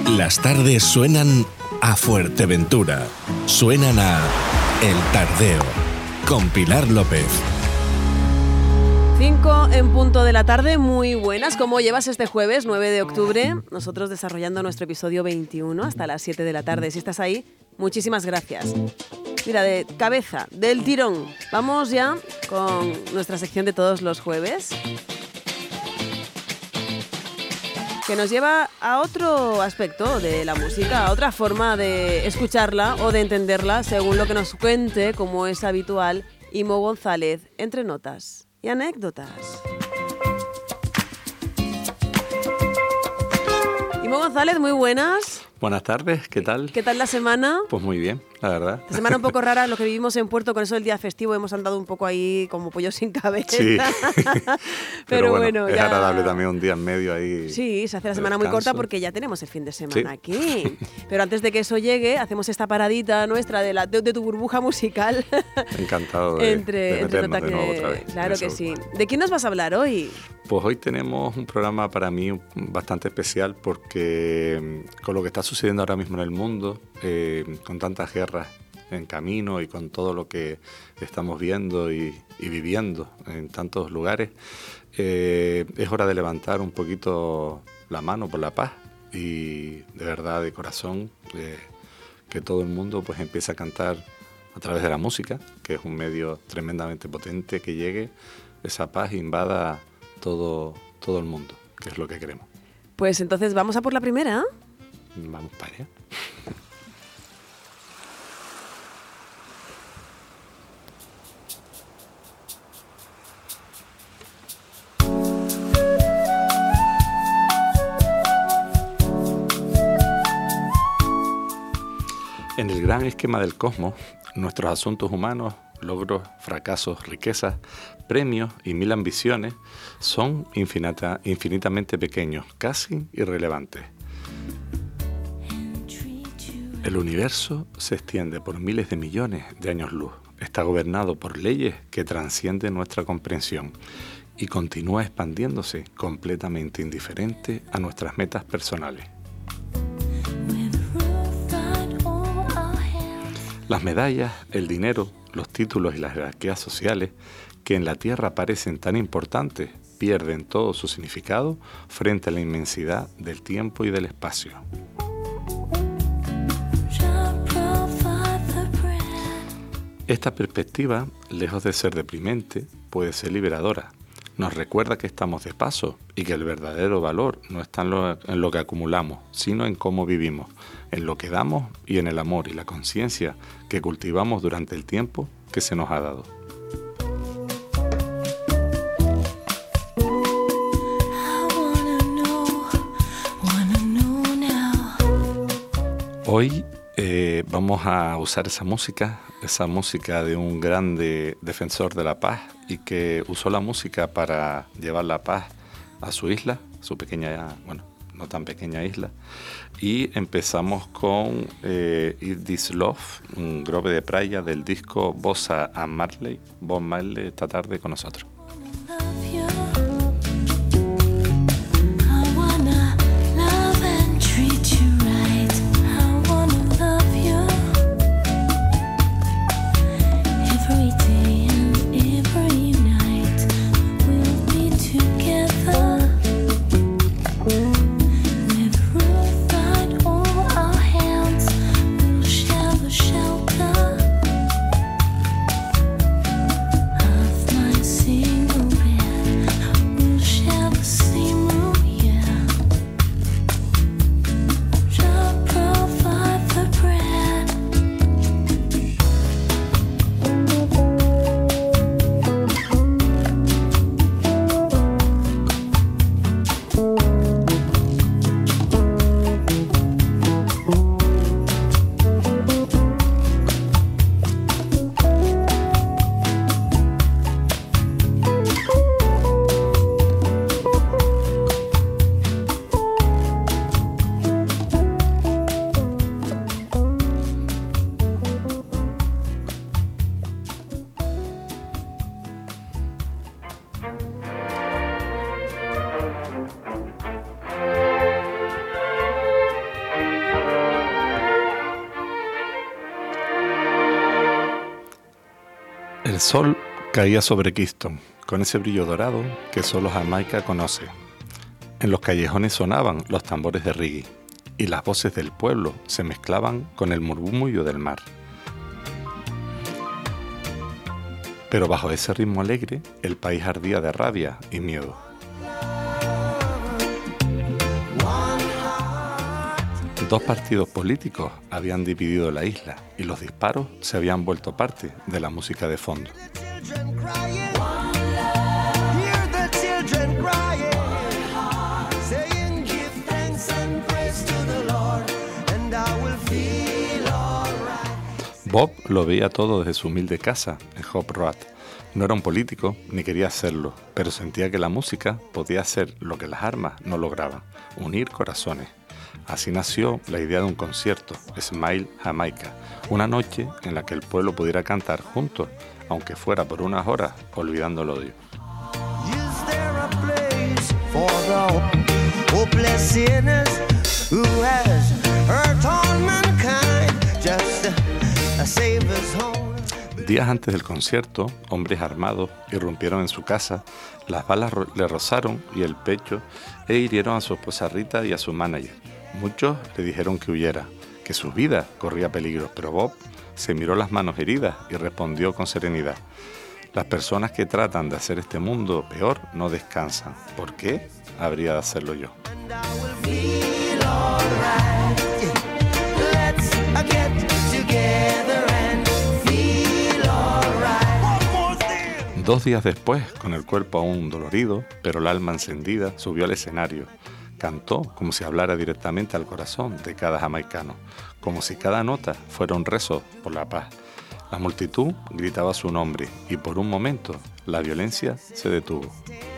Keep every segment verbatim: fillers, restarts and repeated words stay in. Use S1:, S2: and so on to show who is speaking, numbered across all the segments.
S1: Las tardes suenan a Fuerteventura. Suenan a El Tardeo, con Pilar López.
S2: cinco en punto de la tarde, muy buenas. ¿Cómo llevas este jueves nueve de octubre? Nosotros desarrollando nuestro episodio veintiuno hasta las siete de la tarde. Si estás ahí, muchísimas gracias. Mira, de cabeza, del tirón. Vamos ya con nuestra sección de todos los jueves, que nos lleva a otro aspecto de la música, a otra forma de escucharla o de entenderla, según lo que nos cuente, como es habitual, Imo González, entre notas y anécdotas. Imo González, muy buenas.
S3: Buenas tardes, ¿qué tal?
S2: ¿Qué tal la semana?
S3: Pues muy bien, la verdad.
S2: La semana un poco rara, lo que vivimos en Puerto, con eso del día festivo, hemos andado un poco ahí como pollo sin cabeza.
S3: Sí,
S2: pero,
S3: pero bueno,
S2: bueno
S3: es
S2: ya...
S3: agradable también un día en medio ahí.
S2: Sí, se hace la semana
S3: descanso.
S2: muy corta porque ya tenemos el fin de semana
S3: Sí.
S2: aquí. Pero antes de que eso llegue, hacemos esta paradita nuestra de, la, de, de tu burbuja musical.
S3: Encantado de,
S2: entre,
S3: de
S2: entre
S3: meternos
S2: nota
S3: de nuevo
S2: que-
S3: otra vez.
S2: Claro
S3: en
S2: que
S3: eso.
S2: sí. ¿De quién nos vas a hablar hoy?
S3: Pues hoy tenemos un programa para mí bastante especial porque mm, con lo que está sucediendo ahora mismo en el mundo, eh, con tantas guerras en camino y con todo lo que estamos viendo y, y viviendo en tantos lugares, eh, es hora de levantar un poquito la mano por la paz y de verdad, de corazón, eh, que todo el mundo pues empiece a cantar a través de la música, que es un medio tremendamente potente, que llegue esa paz e invada todo, todo el mundo, que es lo que queremos.
S2: Pues entonces vamos a por la primera.
S3: Vamos para allá. En el gran esquema del cosmos, nuestros asuntos humanos, logros, fracasos, riquezas, premios y mil ambiciones son infinita, infinitamente pequeños, casi irrelevantes. El universo se extiende por miles de millones de años luz, está gobernado por leyes que trascienden nuestra comprensión y continúa expandiéndose completamente indiferente a nuestras metas personales. Las medallas, el dinero, los títulos y las jerarquías sociales, que en la Tierra parecen tan importantes, pierden todo su significado frente a la inmensidad del tiempo y del espacio. Esta perspectiva, lejos de ser deprimente, puede ser liberadora. Nos recuerda que estamos de paso y que el verdadero valor no está en lo, en lo que acumulamos, sino en cómo vivimos, en lo que damos y en el amor y la conciencia que cultivamos durante el tiempo que se nos ha dado. Hoy eh, vamos a usar esa música, esa música de un grande defensor de la paz y que usó la música para llevar la paz a su isla, su pequeña, bueno, no tan pequeña isla. Y empezamos con eh, Is This Love, un groove de playa del disco Bossa and Marley. Bob Marley esta tarde con nosotros.
S4: See
S3: El sol caía sobre Kingston, con ese brillo dorado que solo Jamaica conoce. En los callejones sonaban los tambores de reggae y las voces del pueblo se mezclaban con el murmullo del mar. Pero bajo ese ritmo alegre, el país ardía de rabia y miedo. Dos partidos políticos habían dividido la isla y los disparos se habían vuelto parte de la música de fondo. Bob lo veía todo desde su humilde casa en Hop Road. No era un político ni quería hacerlo, pero sentía que la música podía hacer lo que las armas no lograban, unir corazones. Así nació la idea de un concierto, Smile Jamaica, una noche en la que el pueblo pudiera cantar juntos, aunque fuera por unas horas, olvidando el odio. Días antes del concierto, hombres armados irrumpieron en su casa, las balas ro- le rozaron y el pecho e hirieron a su esposa Rita y a su manager. Muchos le dijeron que huyera, que su vida corría peligro, pero Bob se miró las manos heridas y respondió con serenidad: las personas que tratan de hacer este mundo peor no descansan. ¿Por qué habría de hacerlo yo? Dos días después, con el cuerpo aún dolorido, pero el alma encendida, subió al escenario. Cantó como si hablara directamente al corazón de cada jamaicano, como si cada nota fuera un rezo por la paz. La multitud gritaba su nombre y por un momento la violencia se detuvo.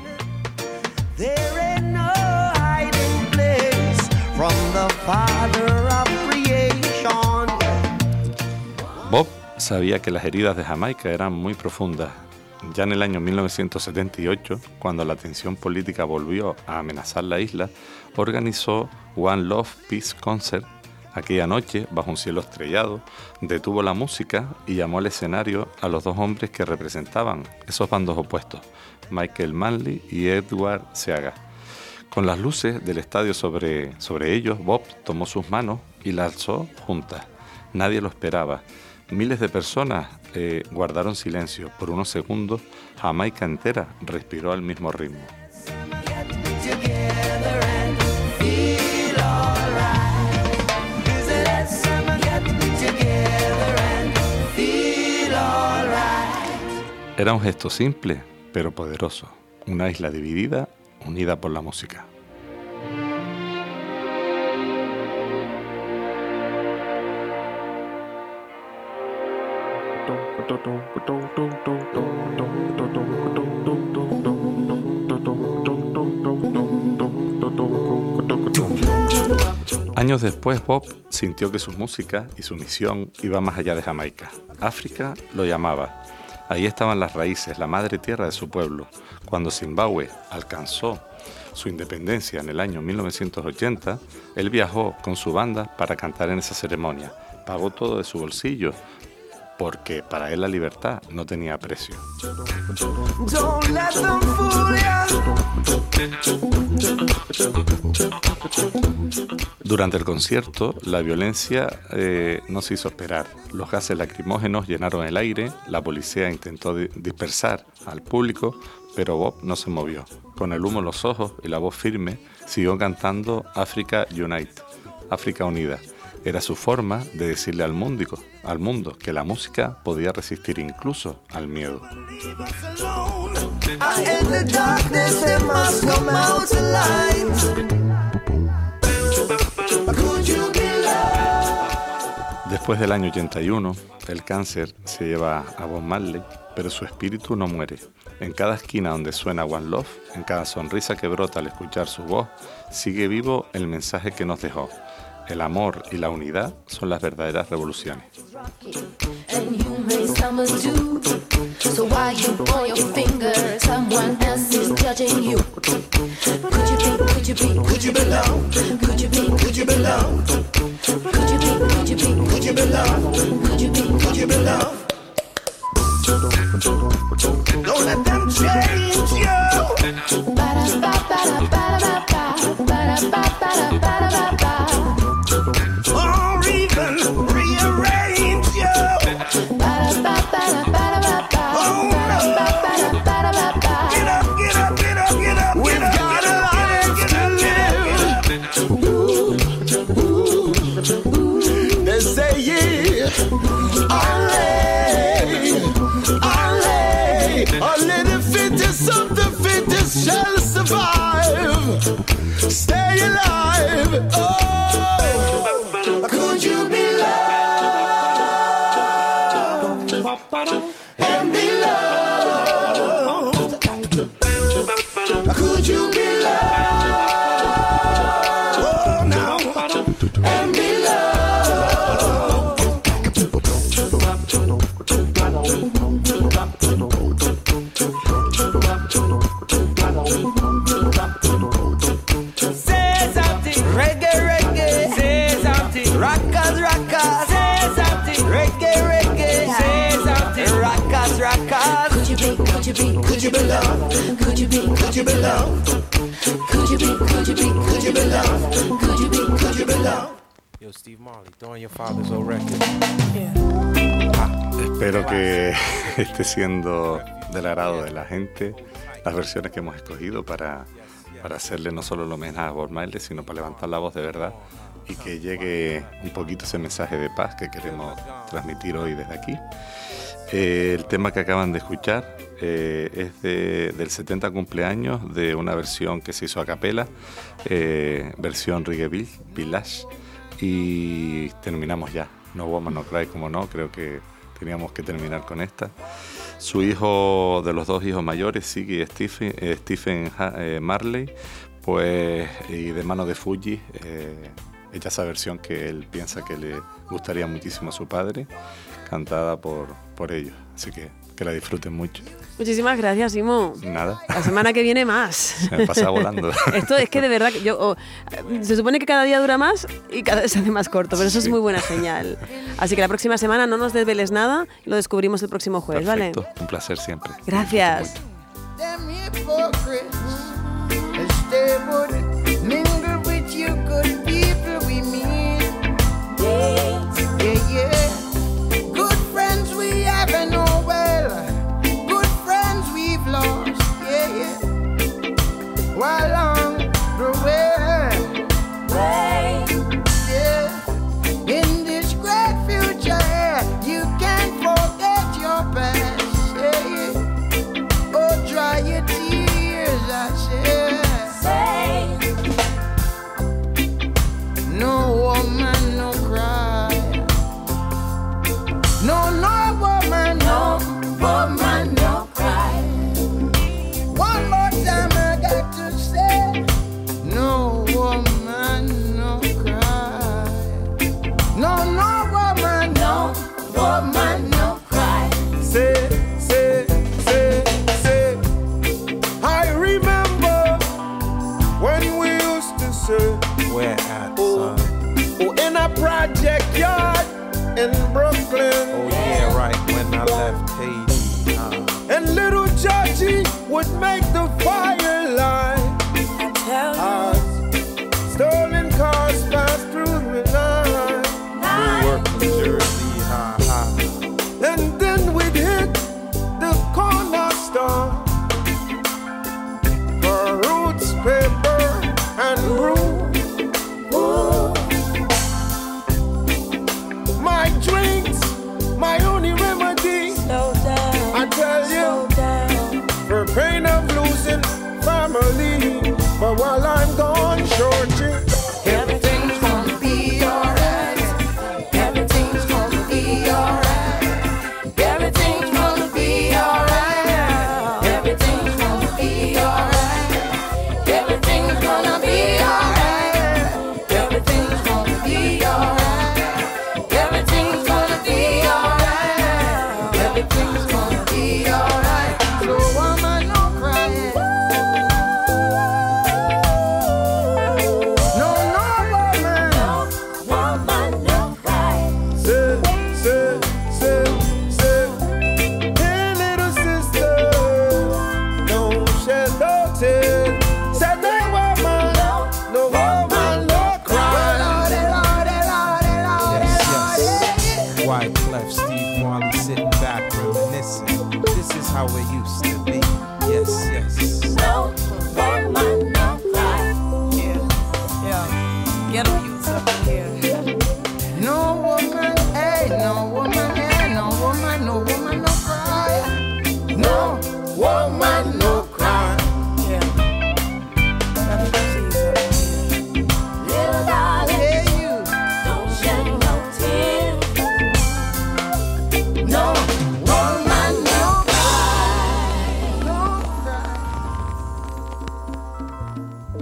S3: Bob sabía que las heridas de Jamaica eran muy profundas. Ya en el año mil novecientos setenta y ocho, cuando la tensión política volvió a amenazar la isla, organizó One Love Peace Concert. Aquella noche, bajo un cielo estrellado, detuvo la música y llamó al escenario a los dos hombres que representaban esos bandos opuestos, Michael Manley y Edward Seaga. Con las luces del estadio sobre, sobre ellos, Bob tomó sus manos y las alzó juntas. Nadie lo esperaba. Miles de personas eh, guardaron silencio. Por unos segundos, Jamaica entera respiró al mismo ritmo. Era un gesto simple, pero poderoso. Una isla dividida, unida por la música. Años después, Bob sintió que su música y su misión iba más allá de Jamaica. África lo llamaba. Ahí estaban las raíces, la madre tierra de su pueblo. Cuando Zimbabue alcanzó su independencia en el año mil novecientos ochenta, él viajó con su banda para cantar en esa ceremonia. Pagó todo de su bolsillo, porque para él la libertad no tenía precio. Durante el concierto, la violencia eh, no se hizo esperar. Los gases lacrimógenos llenaron el aire, la policía intentó di- dispersar al público, pero Bob no se movió. Con el humo en los ojos y la voz firme, siguió cantando Africa Unite, África Unida. Era su forma de decirle al mundo, al mundo que la música podía resistir incluso al miedo. Después del año ochenta y uno, el cáncer se lleva a Bob Marley, pero su espíritu no muere. En cada esquina donde suena One Love, en cada sonrisa que brota al escuchar su voz, sigue vivo el mensaje que nos dejó. El amor y la unidad son las verdaderas revoluciones.
S4: Don't let them change you. Or even rearrange you. Oh no. Get up, get up, get up, get up. We've got a life to live. They say yeah, allez, allez, only the fittest of the fittest shall survive. Stay alive. Oh, could you be loved and be loved? Could you be loved? Oh, now and be loved. Say something, reggae, reggae. Say something, rockers, rockers. Say something, reggae, reggae. Say something, rockers, rockers. Could you be, could you be, could you be loved? Could you be, could you be loved? Could you be, could you be, could you be loved? Could you be, could you be loved?
S5: Yo, Steve Marley, throwing your father's old record.
S3: Espero que esté siendo del agrado de la gente las versiones que hemos escogido para, para hacerle no solo el homenaje a Bob Marley, sino para levantar la voz de verdad y que llegue un poquito ese mensaje de paz que queremos transmitir hoy desde aquí. Eh, el tema que acaban de escuchar eh, es de, del setenta cumpleaños de una versión que se hizo a capela, eh, versión Reggae Village, y terminamos ya. No Woman No Cry, como no, creo que teníamos que terminar con esta. Su hijo, de los dos hijos mayores, Ziggy Stephen, eh, Stephen eh, Marley, pues, y de mano de Fuji, eh, hecha esa versión que él piensa que le gustaría muchísimo a su padre, cantada por, por ellos. Así que que la disfruten mucho.
S2: Muchísimas gracias, Simo.
S3: Nada.
S2: La semana que viene más.
S3: Se me pasa volando.
S2: Esto es que de verdad, que yo, oh, se supone que cada día dura más y cada vez se hace más corto, pero eso sí. Es muy buena señal. Así que la próxima semana no nos desveles nada y lo descubrimos el próximo jueves.
S3: Perfecto.
S2: ¿Vale?
S3: Un placer siempre.
S2: Gracias.
S4: Along the way, way, yeah. In this great future, yeah, you can't forget your past, yeah. Oh, dry your tears, I say. No woman, no cry. No, no woman, no woman, no cry. One more time, I got to say, no woman, no cry. No, no woman, no woman, no cry. Say, say, say, say. I remember when we used to say,
S5: where at,
S4: oh,
S5: son?
S4: oh, in a project yard in Brooklyn.
S5: Oh yeah, right, when I left Haiti, huh?
S4: And little Georgie would make the fire line. As stolen cars pass through the line.
S5: Newark, New Jersey, ha ha.
S4: And then we'd hit the corner store for roots, paper, and brew. Ooh. My drinks, my only remedy. Slow down, I tell you, down. For pain of losing family. But while I'm gone, shorty, every